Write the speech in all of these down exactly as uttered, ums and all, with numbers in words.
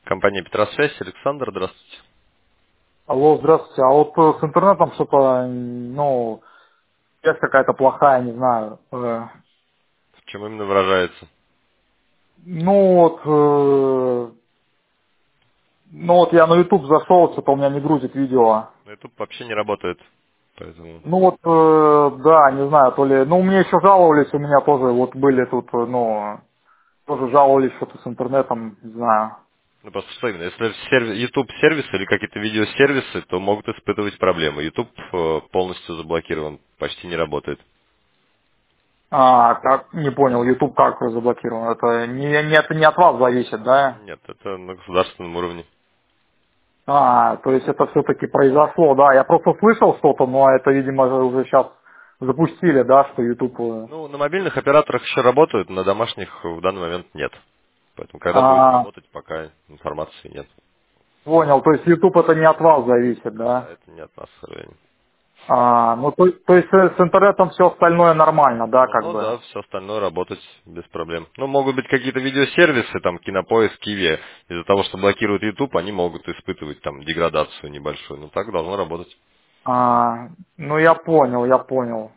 Компания Петросвязь, Александр, здравствуйте. Алло, здравствуйте. А вот э, с интернетом что-то, м, ну, связь какая-то плохая, не знаю. Э, В чем именно выражается? Ну вот, э, ну вот я на YouTube зашел, что-то у меня не грузит видео. Ну, YouTube вообще не работает, поэтому... Ну вот, э, да, не знаю, то ли, ну мне еще жаловались, у меня тоже вот были тут, э, ну, тоже жаловались что-то с интернетом, не знаю. Ну, просто что именно? Если сервис, YouTube сервисы или какие-то видеосервисы, то могут испытывать проблемы. YouTube э, полностью заблокирован, почти не работает. А, как, не понял, YouTube как заблокирован? Это не, не, это не от вас зависит, да? Нет, это на государственном уровне. А, то есть это все-таки произошло, да. Я просто слышал что-то, но это, видимо, уже сейчас запустили, да, что YouTube... э, Ну, на мобильных операторах еще работают, на домашних в данный момент нет. Поэтому когда будет А, работать, пока информации нет. понял, то есть YouTube это не от вас зависит, Да, да? это не от нас, к сожалению. А, ну то, то есть э, с интернетом все остальное нормально, да, как Должно, бы? да, все остальное работать без проблем. Ну, могут быть какие-то видеосервисы, там, Кинопоиск, Киви, из-за того, что блокируют YouTube, они могут испытывать там деградацию небольшую. Ну, так должно работать. А, ну я понял, я понял.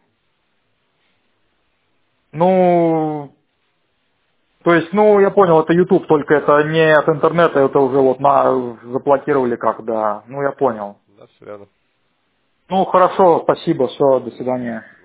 Ну, то есть, ну, я понял, это YouTube, только это не от интернета, это уже вот на заблокировали как, да. Ну, я понял. Да, все верно. Ну, хорошо, спасибо, все, до свидания.